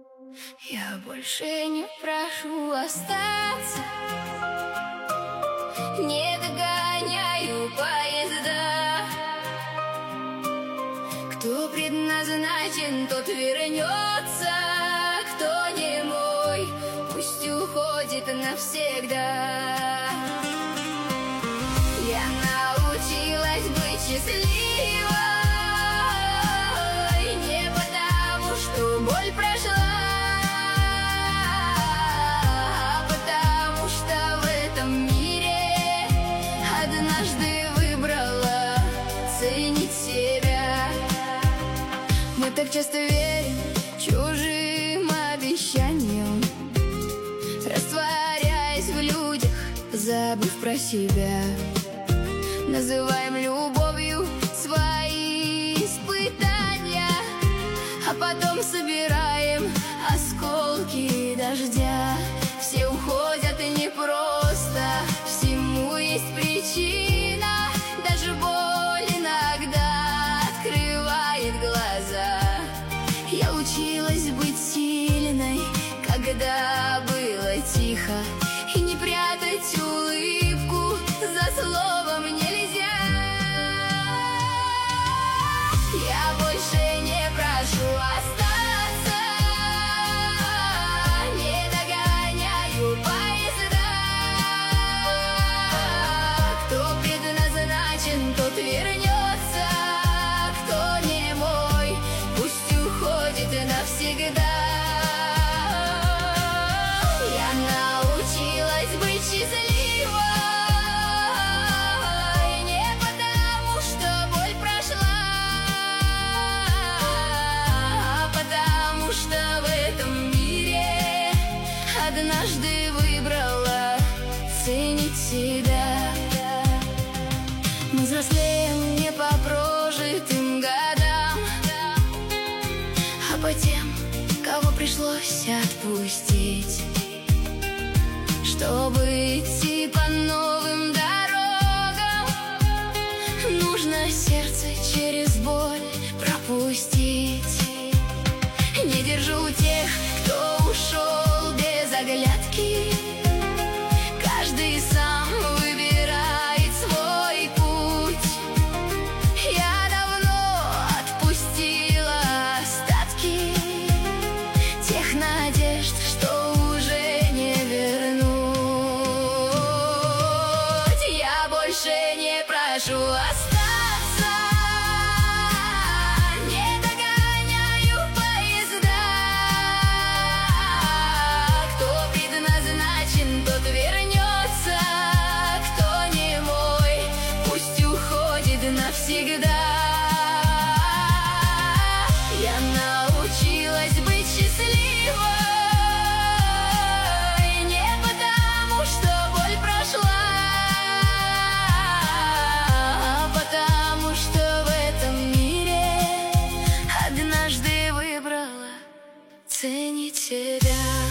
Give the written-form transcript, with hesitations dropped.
Я больше не прошу остаться, не догоняю поезда. Кто предназначен, тот вернется, кто не мой, пусть уходит навсегда. Я научилась быть счастливой не потому, что боль прошла, а потому что в этом мире однажды выбрала ценить себя. Мы так часто верим чужим обещаниям, растворяясь в людях, забыв про себя. Называем любовью свои испытания, а потом собираем осколки дождя. Все уходят и не просто, всему есть причина. Даже боль иногда открывает глаза. Я училась быть сильной, когда было тихо, и не прятать улыбку за словом нельзя. Я больше не прошу остаться, не догоняю поезда. Кто предназначен, тот вернется, кто не мой, пусть уходит навсегда. Я научилась быть счастливой не потому, что боль прошла, а потому что в этом мире однажды выбрала ценить себя. Мы взрослеем не по прожитым годам, а по тем, кого пришлось отпустить, чтобы идти по новым дорогам. Нужно сердце через боль пропустить. Не держу тех, кто ушел без оглядки. Каждый сам выбирает свой путь. Я давно отпустила остатки тех надежд, что уже не вернуть. Я больше не прошу остаться, не догоняю поезда. Кто предназначен, тот вернется, кто не мой, пусть уходит навсегда. Я научилась быть счастливой не потому, что боль прошла, а потому что в этом мире однажды выбрала ценить себя.